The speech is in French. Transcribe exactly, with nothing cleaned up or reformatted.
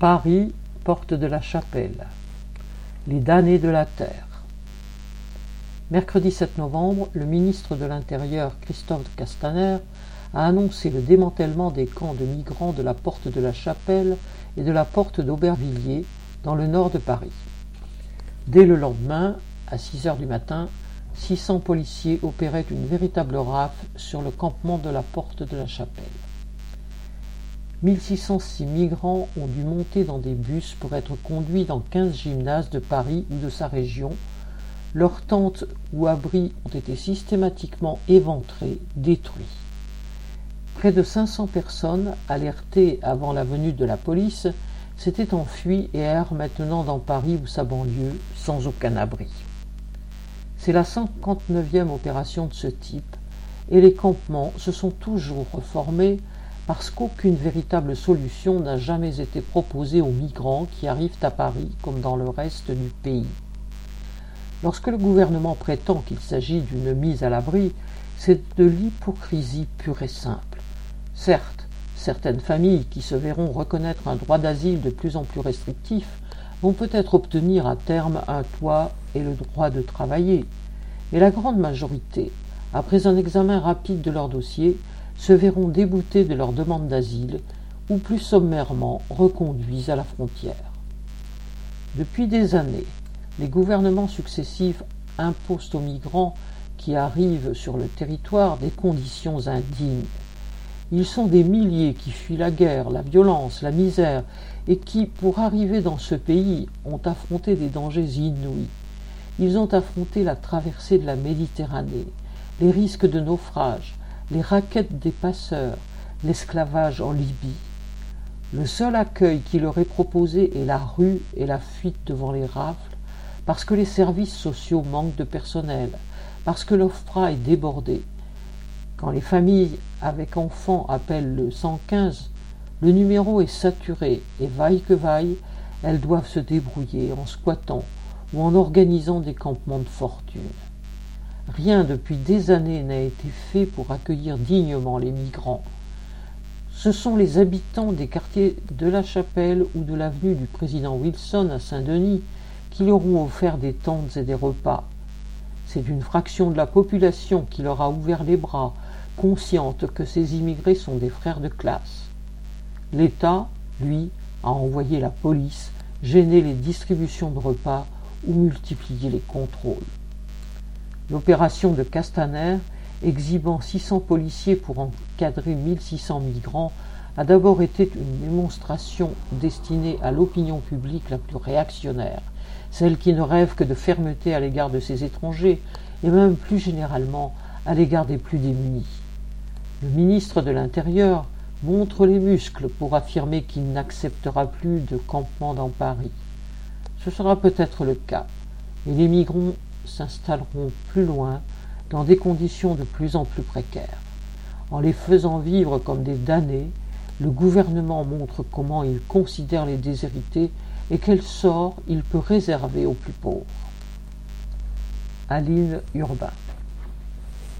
Paris, porte de la Chapelle. Les damnés de la terre. Mercredi sept novembre, le ministre de l'Intérieur Christophe Castaner a annoncé le démantèlement des camps de migrants de la porte de la Chapelle et de la porte d'Aubervilliers, dans le nord de Paris. Dès le lendemain, à six heures du matin, six cents policiers opéraient une véritable rafle sur le campement de la porte de la Chapelle. mille six cent six migrants ont dû monter dans des bus pour être conduits dans quinze gymnases de Paris ou de sa région. Leurs tentes ou abris ont été systématiquement éventrés, détruits. Près de cinq cents personnes, alertées avant la venue de la police, s'étaient enfuies et errent maintenant dans Paris ou sa banlieue, sans aucun abri. C'est la cinquante-neuvième opération de ce type, et les campements se sont toujours reformés parce qu'aucune véritable solution n'a jamais été proposée aux migrants qui arrivent à Paris comme dans le reste du pays. Lorsque le gouvernement prétend qu'il s'agit d'une mise à l'abri, c'est de l'hypocrisie pure et simple. Certes, certaines familles qui se verront reconnaître un droit d'asile de plus en plus restrictif vont peut-être obtenir à terme un toit et le droit de travailler, mais la grande majorité, après un examen rapide de leur dossier, se verront déboutés de leur demande d'asile ou plus sommairement reconduits à la frontière. Depuis des années, les gouvernements successifs imposent aux migrants qui arrivent sur le territoire des conditions indignes. Ils sont des milliers qui fuient la guerre, la violence, la misère et qui, pour arriver dans ce pays, ont affronté des dangers inouïs. Ils ont affronté la traversée de la Méditerranée, les risques de naufrage, les raquettes des passeurs, l'esclavage en Libye. Le seul accueil qui leur est proposé est la rue et la fuite devant les rafles, parce que les services sociaux manquent de personnel, parce que l'OFPRA est débordée. Quand les familles avec enfants appellent le cent quinze, le numéro est saturé et vaille que vaille, elles doivent se débrouiller en squattant ou en organisant des campements de fortune. Rien depuis des années n'a été fait pour accueillir dignement les migrants. Ce sont les habitants des quartiers de la Chapelle ou de l'avenue du président Wilson à Saint-Denis qui leur ont offert des tentes et des repas. C'est une fraction de la population qui leur a ouvert les bras, consciente que ces immigrés sont des frères de classe. L'État, lui, a envoyé la police, gêné les distributions de repas ou multiplié les contrôles. L'opération de Castaner, exhibant six cents policiers pour encadrer mille six cents migrants, a d'abord été une démonstration destinée à l'opinion publique la plus réactionnaire, celle qui ne rêve que de fermeté à l'égard de ces étrangers, et même plus généralement à l'égard des plus démunis. Le ministre de l'Intérieur montre les muscles pour affirmer qu'il n'acceptera plus de campement dans Paris. Ce sera peut-être le cas, mais les migrants s'installeront plus loin, dans des conditions de plus en plus précaires. En les faisant vivre comme des damnés, le gouvernement montre comment il considère les déshérités et quel sort il peut réserver aux plus pauvres. Aline Urbain.